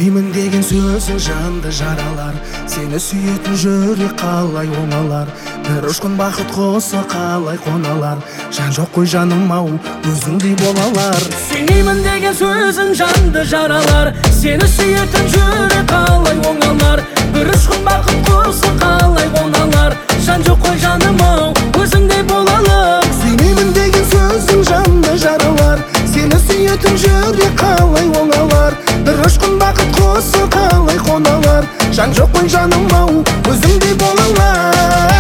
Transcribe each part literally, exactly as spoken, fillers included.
Сүймеймін деген сөзің жанды жаралар, сені сүйетін жүрек қалай оңалар. Бір ұшқын бақыт қоса қалай қоналар, жан жоқ қой жаным ау, өзіңдей болалар. Сүймеймін деген сөзің жанды жаралар, сені сүйетін жүрек қалай оңалар. Бір ұшқын бақыт қоса қалай қоналар, жан жоқ қой жаным ау, өзіңдей болалар. Сүймеймін деген сөзің жанды жаралар, сені сүйетін жүрек қалай оңалар. Бір ұшқын бақыт қоса қалай қоналар, жан жоқ қой жаным ау, өзіңдей болалар.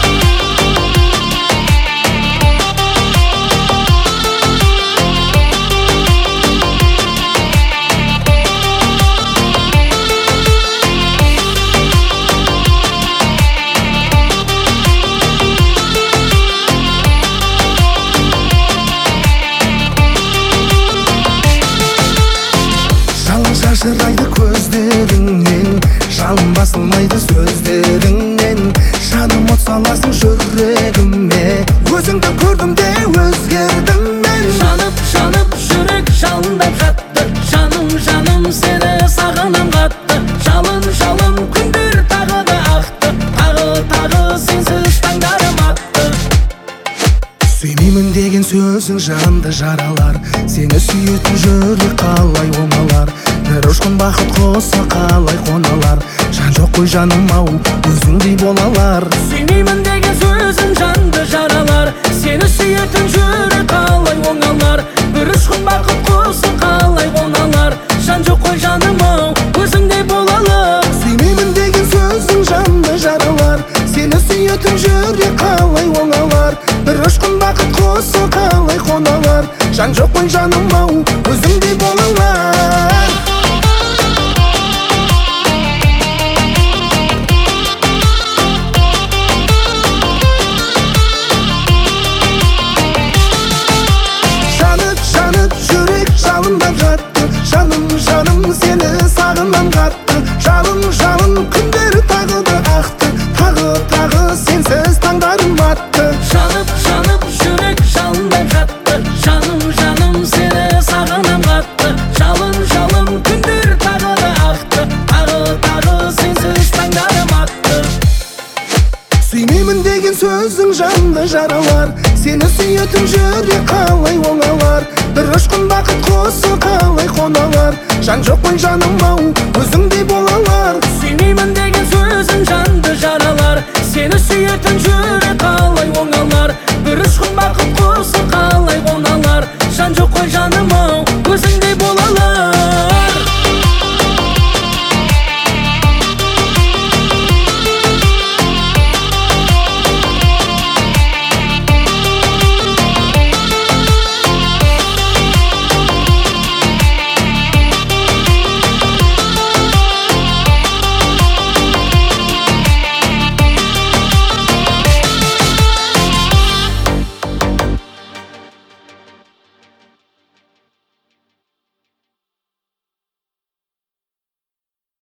Шашырайды көздеріңнен, жалын басылмайды сөздеріңнен. Жаным от саласың жүрегіме, өзіңді көрдім де өзгердім мен. Жанып, жанып жүрек жалындап жатты, жаным, жаным сені сағынам қатты. Жалын, жалын күндер тағы да ақты, тағы, тағы сенсіз таңдарым атты. Сүймеймін деген сөзің жанды жаралар, сені сүйетін жүрек қалай оңалар. Бір ұшқын бақыт қоса қалай қоналар, жан жоқ қой жаным ау, өзіңдей болалар. Сүймеймін деген сөзің жанды жаралар, сені сүйетін жүрек қалай оңалар. Бір ұшқын бақыт қоса қалай қоналар, жан жоқ қой жаным ау, өзіңдей болалар. Сүймеймін деген сөзің жанды жаралар, сені сүйетін жүрек қалай оңалар. Бір ұшқын бақыт қоса қалай қоналар, жан жоқ қой жаным ау, өзіңдей болалар. Жалындап жатты, жаным, жаным сені сағынам қатты. Жалын, жалын күндер тағы да ақты, тағы, тағы сенсіз таңдарым атты. Жанып, жанып жүрек жалындап жатты, жаным, жаным сені сағынам қатты. Жалын, жалын күндер тағы да ақты, тағы, тағы сенсіз таңдарым атты. Сүймеймін деген сөзің жанды жаралар, сені сүйетін жүрек қалай оңалар. Бір ұшқын бақыт қоса қалай қоналар, жан жоқ қой жаным ау, өзіңдей болалар. Сүймеймін деген сөзің жанды жаралар, сені сүйетін жүрек